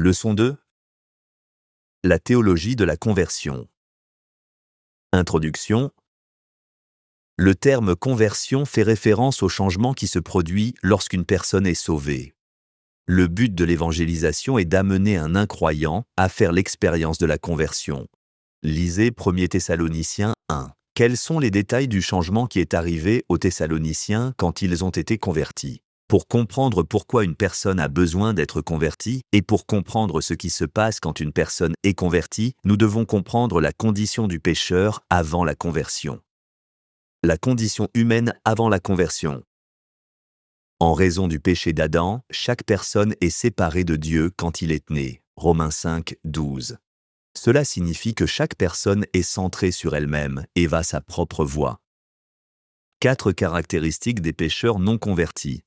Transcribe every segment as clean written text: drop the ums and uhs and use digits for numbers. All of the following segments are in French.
Leçon 2. La théologie de la conversion. Introduction. Le terme conversion fait référence au changement qui se produit lorsqu'une personne est sauvée. Le but de l'évangélisation est d'amener un incroyant à faire l'expérience de la conversion. Lisez 1 Thessaloniciens 1. Quels sont les détails du changement qui est arrivé aux Thessaloniciens quand ils ont été convertis? Pour comprendre pourquoi une personne a besoin d'être convertie et pour comprendre ce qui se passe quand une personne est convertie, nous devons comprendre la condition du pécheur avant la conversion. La condition humaine avant la conversion. En raison du péché d'Adam, chaque personne est séparée de Dieu quand il est né. Romains 5, 12. Cela signifie que chaque personne est centrée sur elle-même et va sa propre voie. 4 caractéristiques des pécheurs non convertis.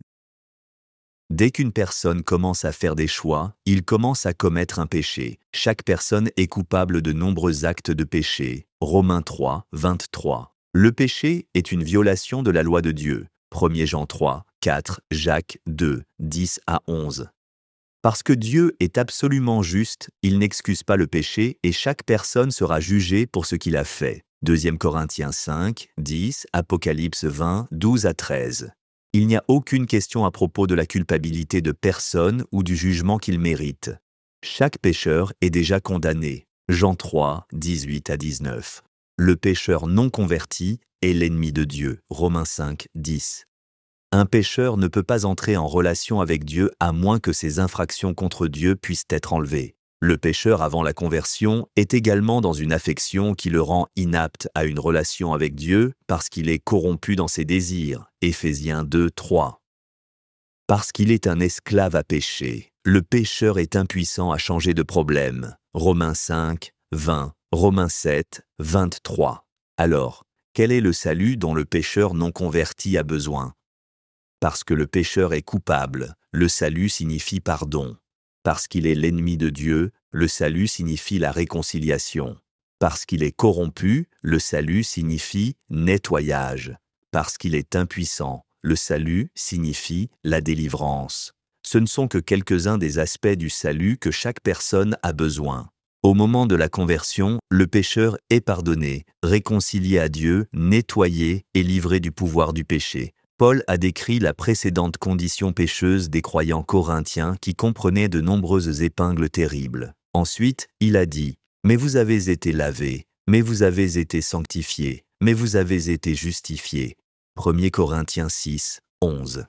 Dès qu'une personne commence à faire des choix, il commence à commettre un péché. Chaque personne est coupable de nombreux actes de péché. Romains 3, 23. Le péché est une violation de la loi de Dieu. 1 Jean 3, 4, Jacques 2, 10 à 11. Parce que Dieu est absolument juste, il n'excuse pas le péché et chaque personne sera jugée pour ce qu'il a fait. 2 Corinthiens 5, 10, Apocalypse 20, 12 à 13. Il n'y a aucune question à propos de la culpabilité de personne ou du jugement qu'il mérite. Chaque pécheur est déjà condamné. Jean 3, 18 à 19. Le pécheur non converti est l'ennemi de Dieu. Romains 5, 10. Un pécheur ne peut pas entrer en relation avec Dieu à moins que ses infractions contre Dieu puissent être enlevées. Le pécheur avant la conversion est également dans une affection qui le rend inapte à une relation avec Dieu parce qu'il est corrompu dans ses désirs. Éphésiens 2, 3. Parce qu'il est un esclave à péché, le pécheur est impuissant à changer de problème. Romains 5, 20, Romains 7, 23. Alors, quel est le salut dont le pécheur non converti a besoin? Parce que le pécheur est coupable, le salut signifie pardon. Parce qu'il est l'ennemi de Dieu, le salut signifie la réconciliation. Parce qu'il est corrompu, le salut signifie nettoyage. Parce qu'il est impuissant, le salut signifie la délivrance. Ce ne sont que quelques-uns des aspects du salut que chaque personne a besoin. Au moment de la conversion, le pécheur est pardonné, réconcilié à Dieu, nettoyé et livré du pouvoir du péché. Paul a décrit la précédente condition pécheuse des croyants corinthiens qui comprenait de nombreuses épingles terribles. Ensuite, il a dit « Mais vous avez été lavés, mais vous avez été sanctifiés, mais vous avez été justifiés. » 1 Corinthiens 6, 11.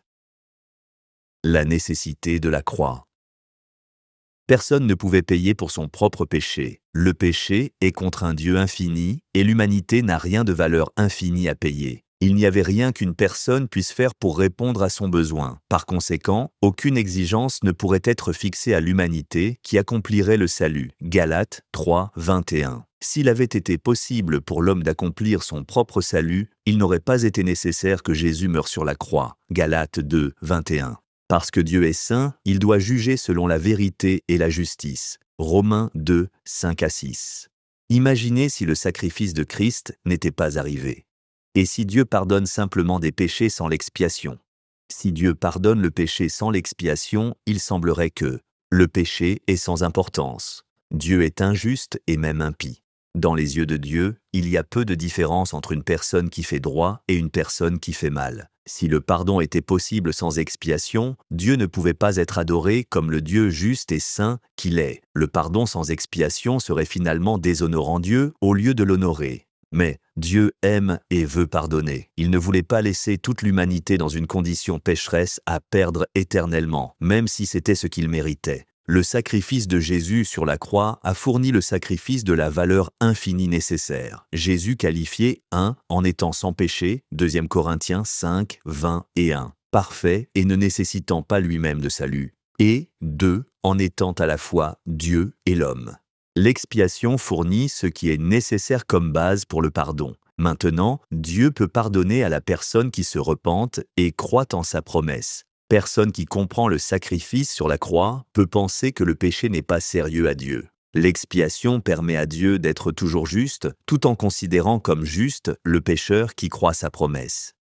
La nécessité de la croix. Personne ne pouvait payer pour son propre péché. Le péché est contre un Dieu infini et l'humanité n'a rien de valeur infinie à payer. Il n'y avait rien qu'une personne puisse faire pour répondre à son besoin. Par conséquent, aucune exigence ne pourrait être fixée à l'humanité qui accomplirait le salut. Galates 3, 21. S'il avait été possible pour l'homme d'accomplir son propre salut, il n'aurait pas été nécessaire que Jésus meure sur la croix. Galates 2, 21. Parce que Dieu est saint, il doit juger selon la vérité et la justice. Romains 2, 5 à 6. Imaginez si le sacrifice de Christ n'était pas arrivé. Et si Dieu pardonne simplement des péchés sans l'expiation? Si Dieu pardonne le péché sans l'expiation, il semblerait que le péché est sans importance. Dieu est injuste et même impie. Dans les yeux de Dieu, il y a peu de différence entre une personne qui fait droit et une personne qui fait mal. Si le pardon était possible sans expiation, Dieu ne pouvait pas être adoré comme le Dieu juste et saint qu'il est. Le pardon sans expiation serait finalement déshonorant Dieu au lieu de l'honorer. Mais Dieu aime et veut pardonner. Il ne voulait pas laisser toute l'humanité dans une condition pécheresse à perdre éternellement, même si c'était ce qu'il méritait. Le sacrifice de Jésus sur la croix a fourni le sacrifice de la valeur infinie nécessaire. Jésus qualifié 1 en étant sans péché, 2 Corinthiens 5, 20 et 1, parfait et ne nécessitant pas lui-même de salut, et 2 en étant à la fois Dieu et l'homme. L'expiation fournit ce qui est nécessaire comme base pour le pardon. Maintenant, Dieu peut pardonner à la personne qui se repente et croit en sa promesse. Personne qui comprend le sacrifice sur la croix peut penser que le péché n'est pas sérieux à Dieu. L'expiation permet à Dieu d'être toujours juste, tout en considérant comme juste le pécheur qui croit sa promesse.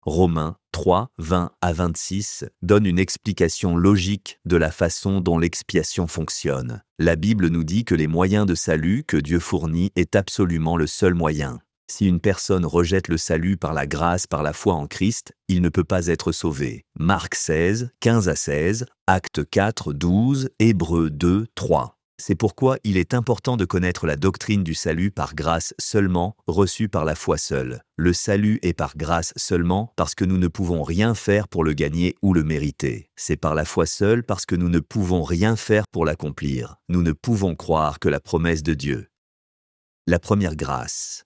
Romains 3, 20 à 26 donne une explication logique de la façon dont l'expiation fonctionne. La Bible nous dit que les moyens de salut que Dieu fournit est absolument le seul moyen. Si une personne rejette le salut par la grâce, par la foi en Christ, il ne peut pas être sauvé. Marc 16, 15 à 16, Actes 4, 12, Hébreux 2, 3. C'est pourquoi il est important de connaître la doctrine du salut par grâce seulement, reçue par la foi seule. Le salut est par grâce seulement parce que nous ne pouvons rien faire pour le gagner ou le mériter. C'est par la foi seule parce que nous ne pouvons rien faire pour l'accomplir. Nous ne pouvons croire que la promesse de Dieu. La première grâce.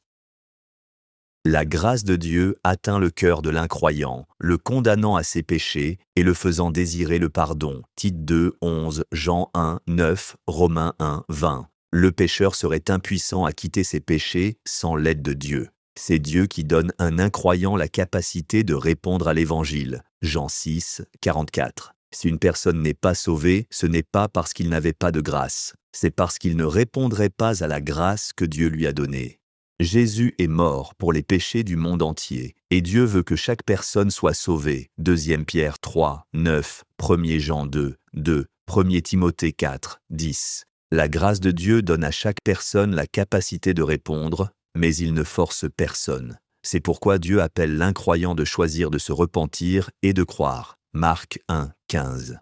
La grâce de Dieu atteint le cœur de l'incroyant, le condamnant à ses péchés et le faisant désirer le pardon. Tite 2, 11, Jean 1, 9, Romains 1, 20. Le pécheur serait impuissant à quitter ses péchés sans l'aide de Dieu. C'est Dieu qui donne à un incroyant la capacité de répondre à l'Évangile. Jean 6, 44. Si une personne n'est pas sauvée, ce n'est pas parce qu'il n'avait pas de grâce. C'est parce qu'il ne répondrait pas à la grâce que Dieu lui a donnée. Jésus est mort pour les péchés du monde entier, et Dieu veut que chaque personne soit sauvée. 2 Pierre 3, 9, 1 Jean 2, 2, 1 Timothée 4, 10. La grâce de Dieu donne à chaque personne la capacité de répondre, mais il ne force personne. C'est pourquoi Dieu appelle l'incroyant de choisir de se repentir et de croire. Marc 1, 15.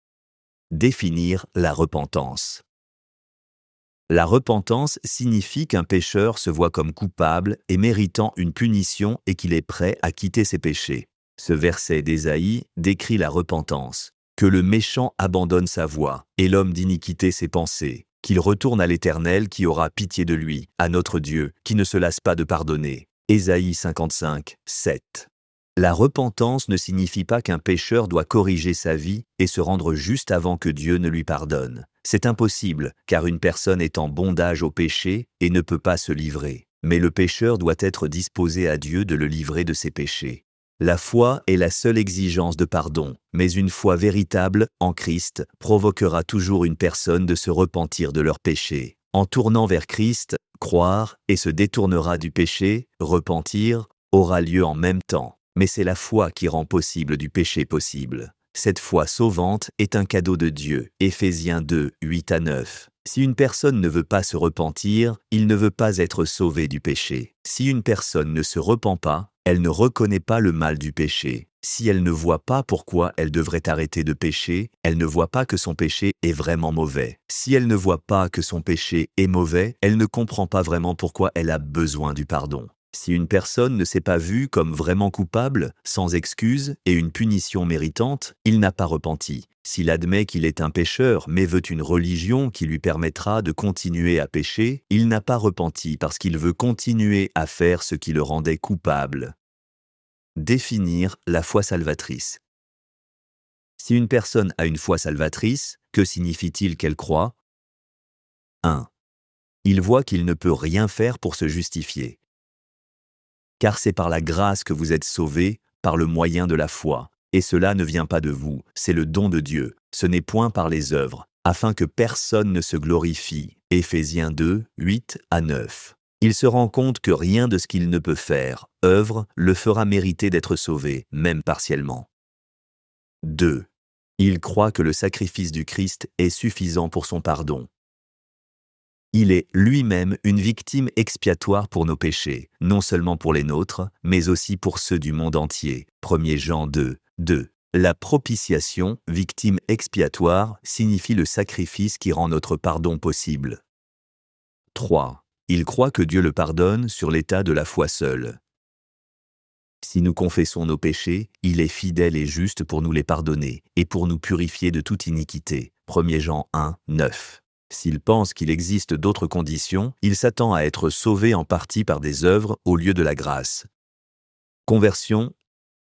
Définir la repentance. La repentance signifie qu'un pécheur se voit comme coupable et méritant une punition et qu'il est prêt à quitter ses péchés. Ce verset d'Ésaïe décrit la repentance, que le méchant abandonne sa voie et l'homme d'iniquité ses pensées, qu'il retourne à l'Éternel qui aura pitié de lui, à notre Dieu, qui ne se lasse pas de pardonner. Ésaïe 55, 7. La repentance ne signifie pas qu'un pécheur doit corriger sa vie et se rendre juste avant que Dieu ne lui pardonne. C'est impossible, car une personne est en bondage au péché et ne peut pas se livrer. Mais le pécheur doit être disposé à Dieu de le livrer de ses péchés. La foi est la seule exigence de pardon, mais une foi véritable, en Christ, provoquera toujours une personne de se repentir de leurs péchés. En tournant vers Christ, croire et se détournera du péché, repentir, aura lieu en même temps. Mais c'est la foi qui rend possible du péché possible. Cette foi sauvante est un cadeau de Dieu. Éphésiens 2, 8 à 9. Si une personne ne veut pas se repentir, il ne veut pas être sauvé du péché. Si une personne ne se repent pas, elle ne reconnaît pas le mal du péché. Si elle ne voit pas pourquoi elle devrait arrêter de pécher, elle ne voit pas que son péché est vraiment mauvais. Si elle ne voit pas que son péché est mauvais, elle ne comprend pas vraiment pourquoi elle a besoin du pardon. Si une personne ne s'est pas vue comme vraiment coupable, sans excuse et une punition méritante, il n'a pas repenti. S'il admet qu'il est un pécheur mais veut une religion qui lui permettra de continuer à pécher, il n'a pas repenti parce qu'il veut continuer à faire ce qui le rendait coupable. Définir la foi salvatrice. Si une personne a une foi salvatrice, que signifie-t-il qu'elle croit ? 1. Il voit qu'il ne peut rien faire pour se justifier. Car c'est par la grâce que vous êtes sauvés, par le moyen de la foi. Et cela ne vient pas de vous, c'est le don de Dieu, ce n'est point par les œuvres, afin que personne ne se glorifie. Éphésiens 2, 8 à 9. Il se rend compte que rien de ce qu'il ne peut faire, œuvre, le fera mériter d'être sauvé, même partiellement. 2. Il croit que le sacrifice du Christ est suffisant pour son pardon. Il est lui-même une victime expiatoire pour nos péchés, non seulement pour les nôtres, mais aussi pour ceux du monde entier. 1 Jean 2, 2. La propitiation, victime expiatoire, signifie le sacrifice qui rend notre pardon possible. 3. Il croit que Dieu le pardonne sur l'état de la foi seule. Si nous confessons nos péchés, il est fidèle et juste pour nous les pardonner et pour nous purifier de toute iniquité. 1 Jean 1, 9. S'il pense qu'il existe d'autres conditions, il s'attend à être sauvé en partie par des œuvres au lieu de la grâce. Conversion.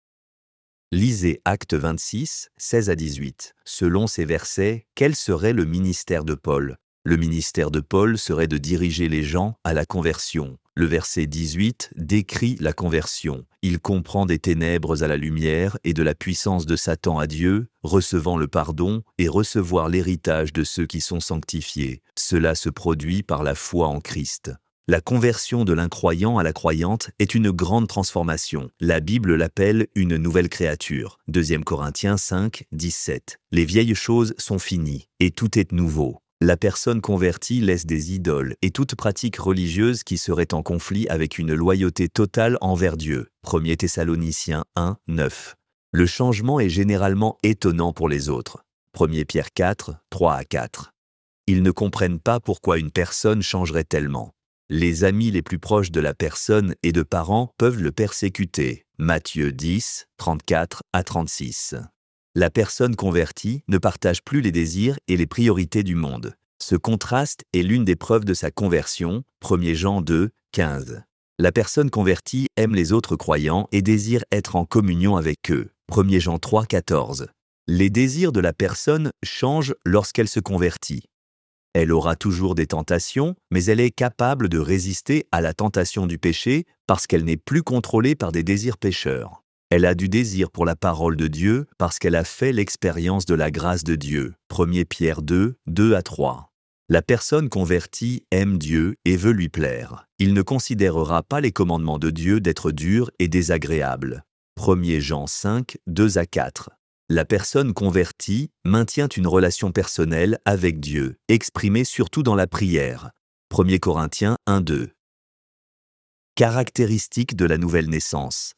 Lisez Actes 26, 16 à 18. Selon ces versets, quel serait le ministère de Paul ? Le ministère de Paul serait de diriger les gens à la conversion. Le verset 18 décrit la conversion. Il comprend des ténèbres à la lumière et de la puissance de Satan à Dieu, recevant le pardon et recevoir l'héritage de ceux qui sont sanctifiés. Cela se produit par la foi en Christ. La conversion de l'incroyant à la croyante est une grande transformation. La Bible l'appelle une nouvelle créature. 2 Corinthiens 5, 17. Les vieilles choses sont finies et tout est nouveau. La personne convertie laisse des idoles et toute pratique religieuse qui serait en conflit avec une loyauté totale envers Dieu. 1 Thessaloniciens 1, 9. Le changement est généralement étonnant pour les autres. 1 Pierre 4, 3 à 4. Ils ne comprennent pas pourquoi une personne changerait tellement. Les amis les plus proches de la personne et de parents peuvent le persécuter. Matthieu 10, 34 à 36. La personne convertie ne partage plus les désirs et les priorités du monde. Ce contraste est l'une des preuves de sa conversion. 1 Jean 2, 15. La personne convertie aime les autres croyants et désire être en communion avec eux. 1 Jean 3, 14. Les désirs de la personne changent lorsqu'elle se convertit. Elle aura toujours des tentations, mais elle est capable de résister à la tentation du péché parce qu'elle n'est plus contrôlée par des désirs pécheurs. Elle a du désir pour la parole de Dieu parce qu'elle a fait l'expérience de la grâce de Dieu. 1 Pierre 2, 2 à 3. La personne convertie aime Dieu et veut lui plaire. Il ne considérera pas les commandements de Dieu d'être durs et désagréables. 1 Jean 5, 2 à 4. La personne convertie maintient une relation personnelle avec Dieu, exprimée surtout dans la prière. 1 Corinthiens 1, 2. Caractéristiques de la nouvelle naissance.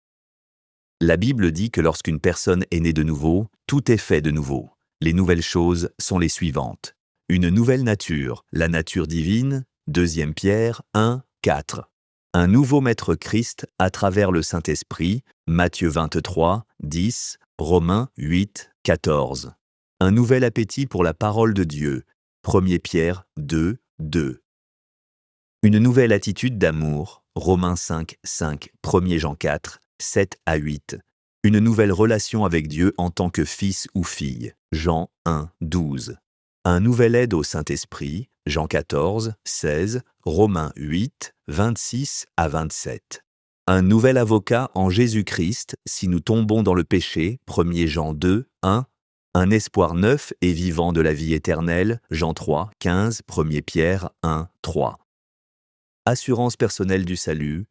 La Bible dit que lorsqu'une personne est née de nouveau, tout est fait de nouveau. Les nouvelles choses sont les suivantes. Une nouvelle nature, la nature divine, 2 Pierre 1, 4. Un nouveau Maître Christ à travers le Saint-Esprit, Matthieu 23, 10, Romains 8, 14. Un nouvel appétit pour la parole de Dieu, 1 Pierre 2, 2. Une nouvelle attitude d'amour, Romains 5, 5, 1 Jean 4, 7 à 8. Une nouvelle relation avec Dieu en tant que fils ou fille, Jean 1, 12. Un nouvel aide au Saint-Esprit, Jean 14, 16, Romains 8, 26 à 27. Un nouvel avocat en Jésus-Christ si nous tombons dans le péché, 1 Jean 2, 1. Un espoir neuf et vivant de la vie éternelle, Jean 3, 15, 1 Pierre 1, 3. Assurance personnelle du salut.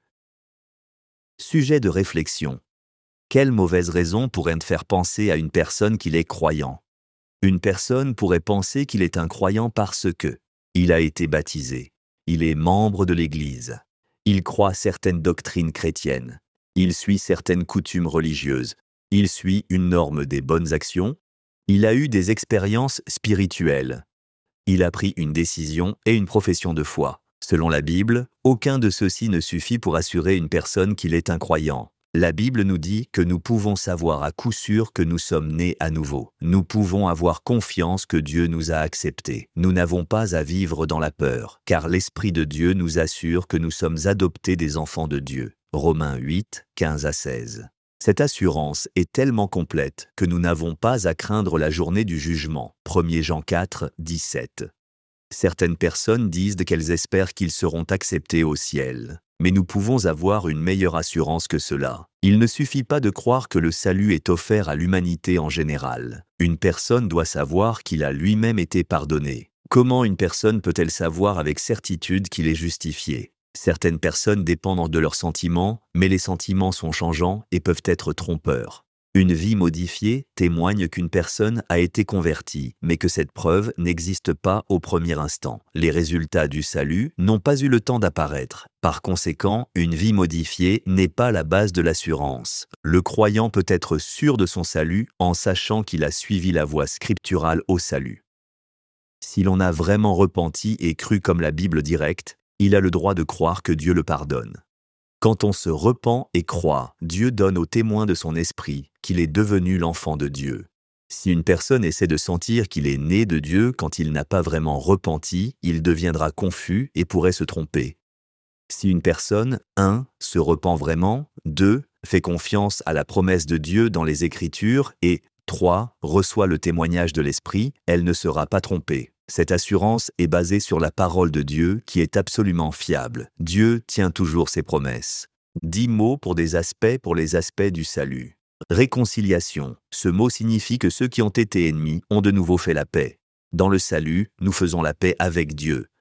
Sujet de réflexion. Quelle mauvaise raison pourrait faire penser à une personne qu'il est croyant? Une personne pourrait penser qu'il est un croyant parce que il a été baptisé, il est membre de l'Église, il croit certaines doctrines chrétiennes, il suit certaines coutumes religieuses, il suit une norme des bonnes actions, il a eu des expériences spirituelles, il a pris une décision et une profession de foi. Selon la Bible, aucun de ceux-ci ne suffit pour assurer une personne qu'il est un croyant. La Bible nous dit que nous pouvons savoir à coup sûr que nous sommes nés à nouveau. Nous pouvons avoir confiance que Dieu nous a acceptés. Nous n'avons pas à vivre dans la peur, car l'Esprit de Dieu nous assure que nous sommes adoptés des enfants de Dieu. Romains 8, 15 à 16. Cette assurance est tellement complète que nous n'avons pas à craindre la journée du jugement. 1 Jean 4, 17. Certaines personnes disent qu'elles espèrent qu'ils seront acceptés au ciel. Mais nous pouvons avoir une meilleure assurance que cela. Il ne suffit pas de croire que le salut est offert à l'humanité en général. Une personne doit savoir qu'il a lui-même été pardonné. Comment une personne peut-elle savoir avec certitude qu'il est justifié? Certaines personnes dépendent de leurs sentiments, mais les sentiments sont changeants et peuvent être trompeurs. Une vie modifiée témoigne qu'une personne a été convertie, mais que cette preuve n'existe pas au premier instant. Les résultats du salut n'ont pas eu le temps d'apparaître. Par conséquent, une vie modifiée n'est pas la base de l'assurance. Le croyant peut être sûr de son salut en sachant qu'il a suivi la voie scripturale au salut. Si l'on a vraiment repenti et cru comme la Bible directe, il a le droit de croire que Dieu le pardonne. Quand on se repent et croit, Dieu donne au témoin de son esprit qu'il est devenu l'enfant de Dieu. Si une personne essaie de sentir qu'il est né de Dieu quand il n'a pas vraiment repenti, il deviendra confus et pourrait se tromper. Si une personne, 1. se repent vraiment, 2. fait confiance à la promesse de Dieu dans les Écritures et 3. reçoit le témoignage de l'Esprit, elle ne sera pas trompée. Cette assurance est basée sur la parole de Dieu qui est absolument fiable. Dieu tient toujours ses promesses. 10 mots pour les aspects du salut. Réconciliation. Ce mot signifie que ceux qui ont été ennemis ont de nouveau fait la paix. Dans le salut, nous faisons la paix avec Dieu.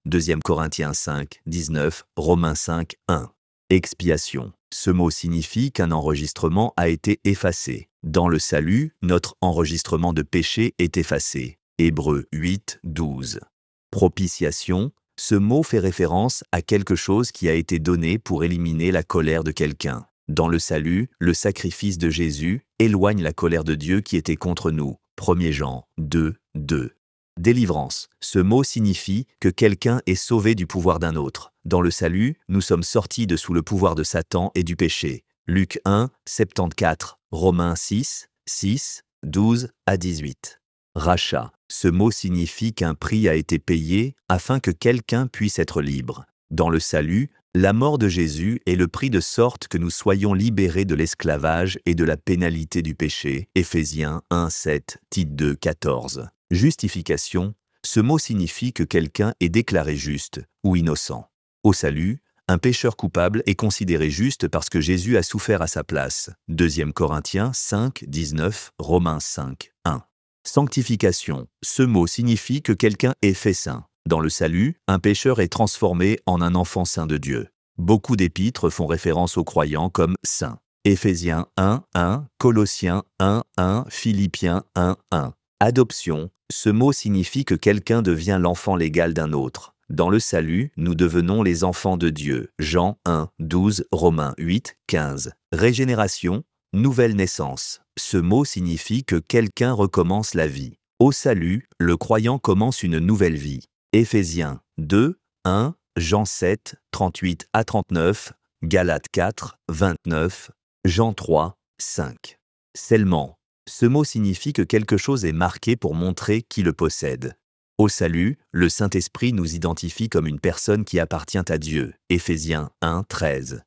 2 Corinthiens 5, 19, Romains 5, 1. Expiation. Ce mot signifie qu'un enregistrement a été effacé. Dans le salut, notre enregistrement de péché est effacé. Hébreux 8, 12. Propitiation. Ce mot fait référence à quelque chose qui a été donné pour éliminer la colère de quelqu'un. Dans le salut, le sacrifice de Jésus éloigne la colère de Dieu qui était contre nous. 1 Jean 2, 2. Délivrance. Ce mot signifie que quelqu'un est sauvé du pouvoir d'un autre. Dans le salut, nous sommes sortis de sous le pouvoir de Satan et du péché. Luc 1, 74, Romains 6, 6, 12 à 18. Rachat. Ce mot signifie qu'un prix a été payé afin que quelqu'un puisse être libre. Dans le salut, la mort de Jésus est le prix de sorte que nous soyons libérés de l'esclavage et de la pénalité du péché. Éphésiens 1, 7, Tite 2, 14. Justification. Ce mot signifie que quelqu'un est déclaré juste ou innocent. Au salut, un pécheur coupable est considéré juste parce que Jésus a souffert à sa place. 2 Corinthiens 5, 19, Romains 5, 1. Sanctification. Ce mot signifie que quelqu'un est fait saint. Dans le salut, un pécheur est transformé en un enfant saint de Dieu. Beaucoup d'épîtres font référence aux croyants comme saints. Éphésiens 1, 1, Colossiens 1, 1, Philippiens 1, 1. Adoption. Ce mot signifie que quelqu'un devient l'enfant légal d'un autre. Dans le salut, nous devenons les enfants de Dieu. Jean 1, 12, Romains 8, 15. Régénération. Nouvelle naissance. Ce mot signifie que quelqu'un recommence la vie. Au salut, le croyant commence une nouvelle vie. Éphésiens 2, 1, Jean 7, 38 à 39, Galates 4, 29, Jean 3, 5. Scellement. Ce mot signifie que quelque chose est marqué pour montrer qui le possède. Au salut, le Saint-Esprit nous identifie comme une personne qui appartient à Dieu. Éphésiens 1, 13.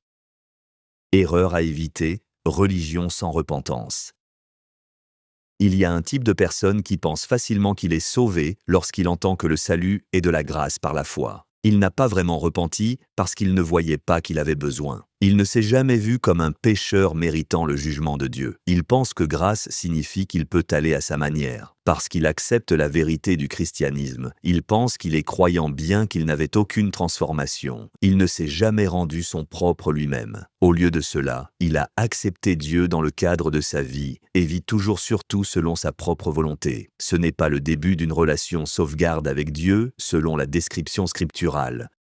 Erreur à éviter, religion sans repentance. Il y a un type de personne qui pense facilement qu'il est sauvé lorsqu'il entend que le salut est de la grâce par la foi. Il n'a pas vraiment repenti parce qu'il ne voyait pas qu'il avait besoin. Il ne s'est jamais vu comme un pécheur méritant le jugement de Dieu. Il pense que grâce signifie qu'il peut aller à sa manière. Parce qu'il accepte la vérité du christianisme, il pense qu'il est croyant bien qu'il n'avait aucune transformation. Il ne s'est jamais rendu son propre lui-même. Au lieu de cela, il a accepté Dieu dans le cadre de sa vie et vit toujours surtout selon sa propre volonté. Ce n'est pas le début d'une relation sauvegarde avec Dieu, selon la description scripturale.